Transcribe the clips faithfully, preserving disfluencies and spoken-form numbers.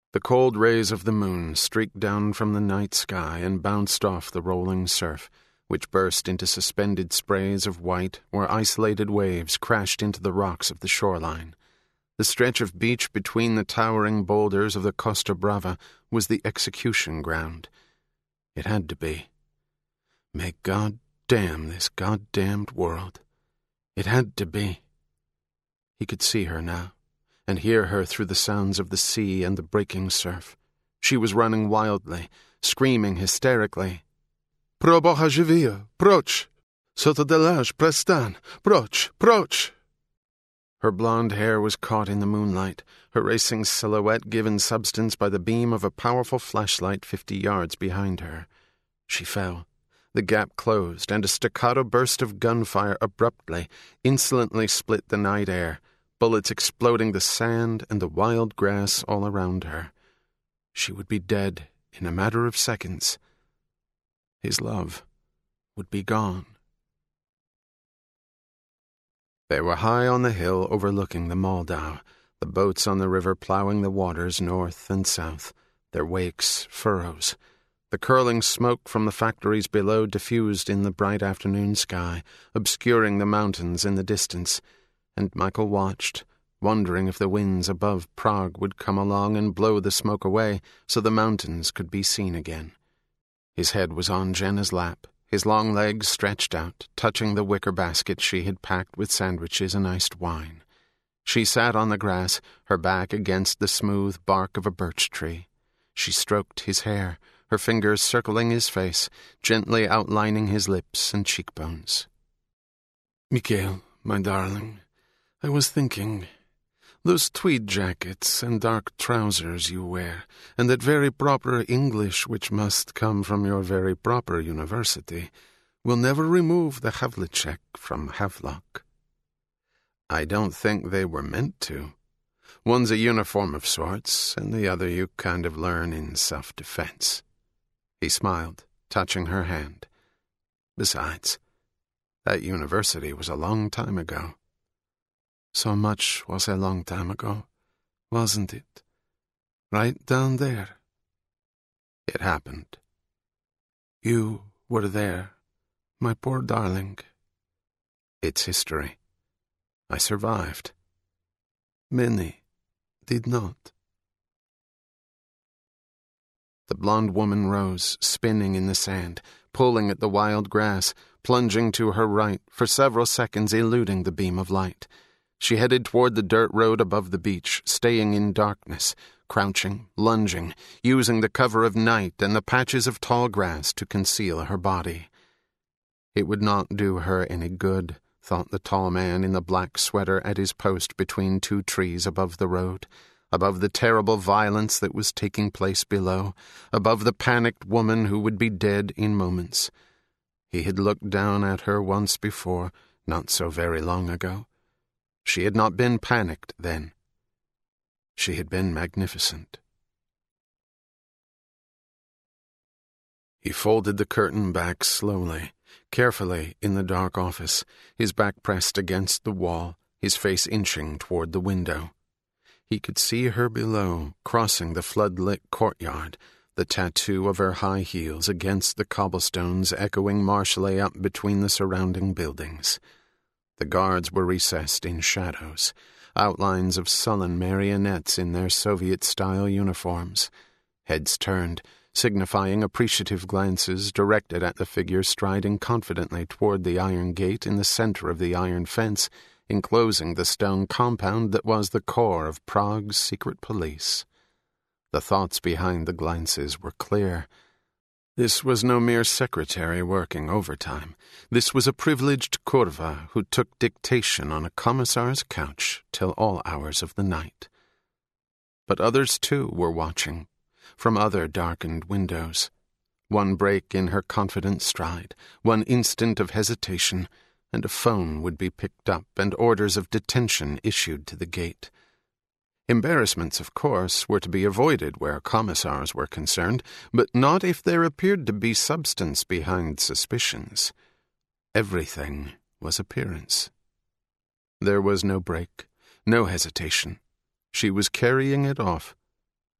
The cold rays of the moon streaked down from the night sky and bounced off the rolling surf, which burst into suspended sprays of white where isolated waves crashed into the rocks of the shoreline. The stretch of beach between the towering boulders of the Costa Brava was the execution ground. It had to be. May God damn this goddamned world. It had to be. He could see her now, and hear her through the sounds of the sea and the breaking surf. She was running wildly, screaming hysterically. Pro Boha Živio, proč! Sotto delage prestan, proč, proč! Her blonde hair was caught in the moonlight, her racing silhouette given substance by the beam of a powerful flashlight fifty yards behind her. She fell. The gap closed, and a staccato burst of gunfire abruptly, insolently split the night air, bullets exploding the sand and the wild grass all around her. She would be dead in a matter of seconds. His love would be gone. They were high on the hill overlooking the Moldau, the boats on the river ploughing the waters north and south, their wakes furrows. The curling smoke from the factories below diffused in the bright afternoon sky, obscuring the mountains in the distance, and Michael watched, wondering if the winds above Prague would come along and blow the smoke away so the mountains could be seen again. His head was on Jenna's lap, his long legs stretched out, touching the wicker basket she had packed with sandwiches and iced wine. She sat on the grass, her back against the smooth bark of a birch tree. She stroked his hair, her fingers circling his face, gently outlining his lips and cheekbones. "Mikhail, my darling, I was thinking, those tweed jackets and dark trousers you wear, and that very proper English which must come from your very proper university, will never remove the Havlicek from Havelock. I don't think they were meant to. One's a uniform of sorts, and the other you kind of learn in self-defense." He smiled, touching her hand. "Besides, that university was a long time ago." "So much was a long time ago, wasn't it? Right down there." "It happened." "You were there, my poor darling." "It's history. I survived." "Many did not." The blonde woman rose, spinning in the sand, pulling at the wild grass, plunging to her right, for several seconds eluding the beam of light. She headed toward the dirt road above the beach, staying in darkness, crouching, lunging, using the cover of night and the patches of tall grass to conceal her body. It would not do her any good, thought the tall man in the black sweater at his post between two trees above the road, above the terrible violence that was taking place below, above the panicked woman who would be dead in moments. He had looked down at her once before, not so very long ago. She had not been panicked then. She had been magnificent. He folded the curtain back slowly, carefully in the dark office, his back pressed against the wall, his face inching toward the window. He could see her below, crossing the flood-lit courtyard, the tattoo of her high heels against the cobblestones echoing martially up between the surrounding buildings. The guards were recessed in shadows, outlines of sullen marionettes in their Soviet-style uniforms, heads turned, signifying appreciative glances directed at the figure striding confidently toward the iron gate in the center of the iron fence, enclosing the stone compound that was the core of Prague's secret police. The thoughts behind the glances were clear. This was no mere secretary working overtime. This was a privileged kurva who took dictation on a commissar's couch till all hours of the night. But others, too, were watching, from other darkened windows. One break in her confident stride, one instant of hesitation, and a phone would be picked up and orders of detention issued to the gate. Embarrassments, of course, were to be avoided where commissars were concerned, but not if there appeared to be substance behind suspicions. Everything was appearance. There was no break, no hesitation. She was carrying it off.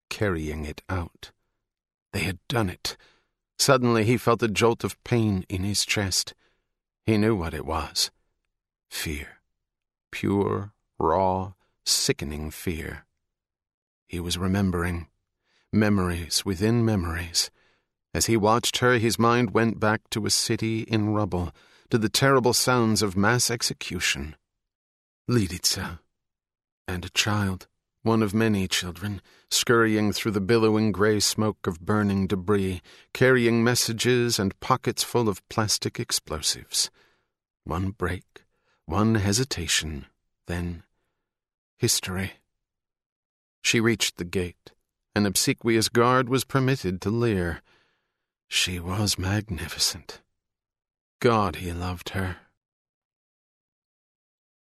carrying it out. They had done it. Suddenly he felt a jolt of pain in his chest. He knew what it was. Fear. Pure, raw, sickening fear. He was remembering. Memories within memories. As he watched her, his mind went back to a city in rubble, to the terrible sounds of mass execution. Lidica. And a child, one of many children, scurrying through the billowing grey smoke of burning debris, carrying messages and pockets full of plastic explosives. One break, one hesitation, then history. She reached the gate. An obsequious guard was permitted to leer. She was magnificent. God, he loved her.